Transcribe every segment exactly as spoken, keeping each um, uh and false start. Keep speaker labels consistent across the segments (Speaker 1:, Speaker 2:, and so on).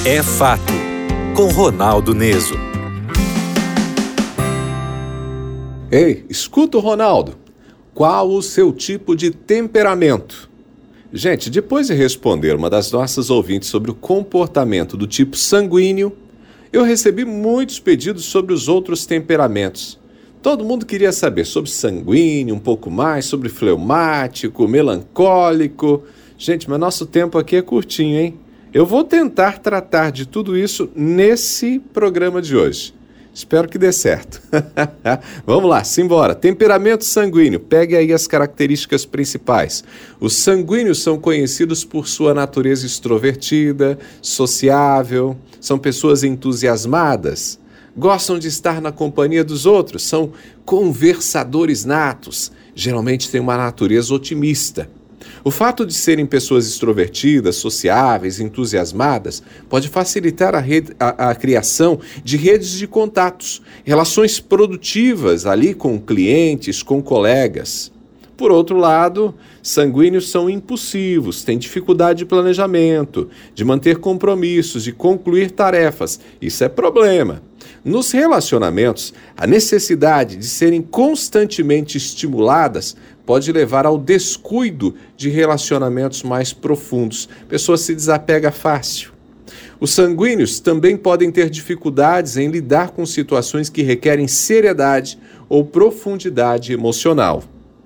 Speaker 1: É Fato, com Ronaldo Neso.
Speaker 2: Ei, escuta o Ronaldo. Qual o seu tipo de temperamento? Gente, depois de responder uma das nossas ouvintes sobre o comportamento do tipo sanguíneo, eu recebi muitos pedidos sobre os outros temperamentos. Todo mundo queria saber sobre sanguíneo, um pouco mais, sobre fleumático, melancólico. Gente, mas nosso tempo aqui é curtinho, hein? Eu vou tentar tratar de tudo isso nesse programa de hoje. Espero que dê certo. Vamos lá, simbora. Temperamento sanguíneo. Pegue aí as características principais. Os sanguíneos são conhecidos por sua natureza extrovertida, sociável, são pessoas entusiasmadas, gostam de estar na companhia dos outros, são conversadores natos, geralmente têm uma natureza otimista. O fato de serem pessoas extrovertidas, sociáveis, entusiasmadas, pode facilitar a, rede, a, a criação de redes de contatos, relações produtivas ali com clientes, com colegas. Por outro lado, sanguíneos são impulsivos, têm dificuldade de planejamento, de manter compromissos, de concluir tarefas. Isso é problema. Nos relacionamentos, a necessidade de serem constantemente estimuladas pode levar ao descuido de relacionamentos mais profundos. A pessoa se desapega fácil. Os sanguíneos também podem ter dificuldades em lidar com situações que requerem seriedade ou profundidade emocional.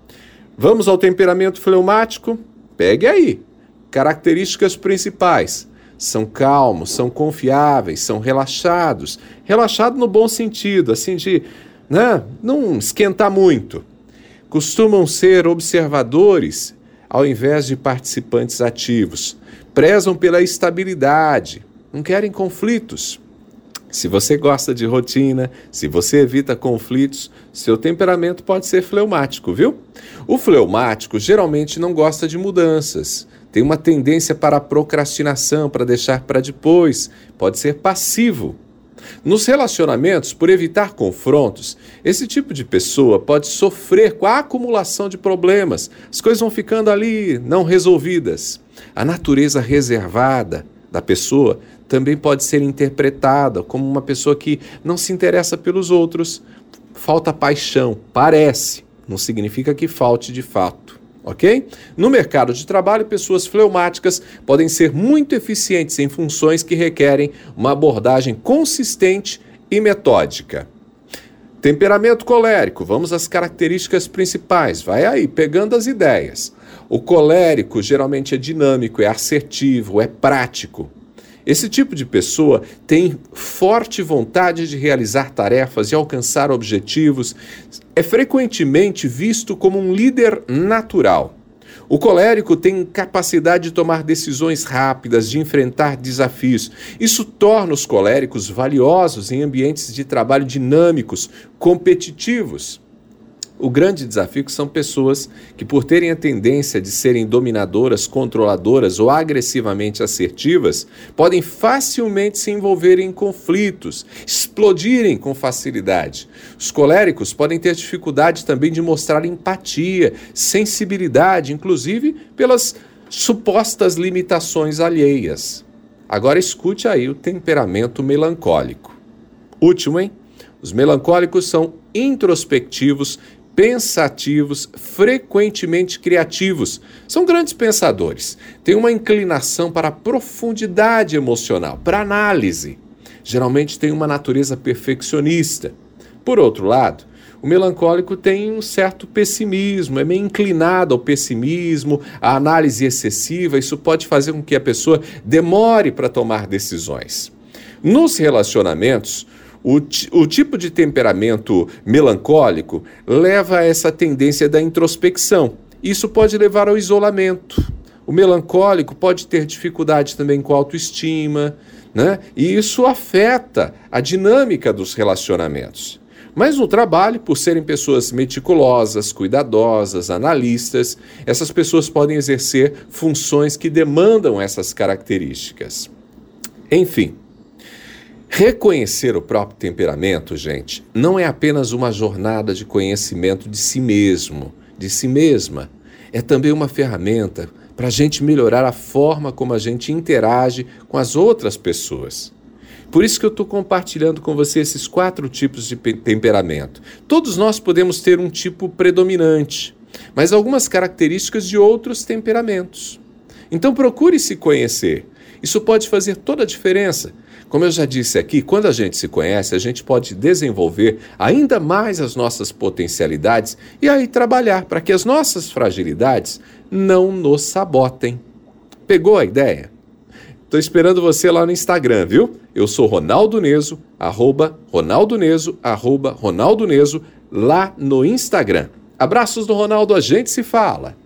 Speaker 2: Vamos ao temperamento fleumático? Pegue aí. Características principais. São calmos, são confiáveis, são relaxados. Relaxado no bom sentido, assim de, né, não esquentar muito. Costumam ser observadores ao invés de participantes ativos. Prezam pela estabilidade, não querem conflitos. Se você gosta de rotina, se você evita conflitos, seu temperamento pode ser fleumático, viu? O fleumático geralmente não gosta de mudanças, tem uma tendência para a procrastinação, para deixar para depois, pode ser passivo. Nos relacionamentos, por evitar confrontos, esse tipo de pessoa pode sofrer com a acumulação de problemas. As coisas vão ficando ali não resolvidas. A natureza reservada da pessoa também pode ser interpretada como uma pessoa que não se interessa pelos outros. Falta paixão, parece, não significa que falte de fato. Ok? No mercado de trabalho, pessoas fleumáticas podem ser muito eficientes em funções que requerem uma abordagem consistente e metódica. Temperamento colérico, vamos às características principais, vai aí, pegando as ideias. O colérico geralmente é dinâmico, é assertivo, é prático. Esse tipo de pessoa tem forte vontade de realizar tarefas e alcançar objetivos, é frequentemente visto como um líder natural. O colérico tem capacidade de tomar decisões rápidas, de enfrentar desafios. Isso torna os coléricos valiosos em ambientes de trabalho dinâmicos, competitivos. O grande desafio são pessoas que, por terem a tendência de serem dominadoras, controladoras ou agressivamente assertivas, podem facilmente se envolverem em conflitos, explodirem com facilidade. Os coléricos podem ter dificuldade também de mostrar empatia, sensibilidade, inclusive pelas supostas limitações alheias. Agora escute aí o temperamento melancólico. Último, hein? Os melancólicos são introspectivos, pensativos, frequentemente criativos. São grandes pensadores. Têm uma inclinação para a profundidade emocional, para a análise. Geralmente têm uma natureza perfeccionista. Por outro lado, o melancólico tem um certo pessimismo, é meio inclinado ao pessimismo, à análise excessiva. Isso pode fazer com que a pessoa demore para tomar decisões. Nos relacionamentos, O, t- o tipo de temperamento melancólico leva a essa tendência da introspecção. Isso pode levar ao isolamento. O melancólico pode ter dificuldade também com a autoestima, né? E isso afeta a dinâmica dos relacionamentos. Mas no trabalho, por serem pessoas meticulosas, cuidadosas, analistas, essas pessoas podem exercer funções que demandam essas características. Enfim, reconhecer o próprio temperamento, gente, não é apenas uma jornada de conhecimento de si mesmo, de si mesma. É também uma ferramenta para a gente melhorar a forma como a gente interage com as outras pessoas. Por isso que eu estou compartilhando com você esses quatro tipos de temperamento. Todos nós podemos ter um tipo predominante, mas algumas características de outros temperamentos. Então procure se conhecer. Isso pode fazer toda a diferença. Como eu já disse aqui, quando a gente se conhece, a gente pode desenvolver ainda mais as nossas potencialidades e aí trabalhar para que as nossas fragilidades não nos sabotem. Pegou a ideia? Estou esperando você lá no Instagram, viu? Eu sou Ronaldo Neso, arroba Ronaldo Neso, arroba Ronaldo Neso, lá no Instagram. Abraços do Ronaldo, a gente se fala.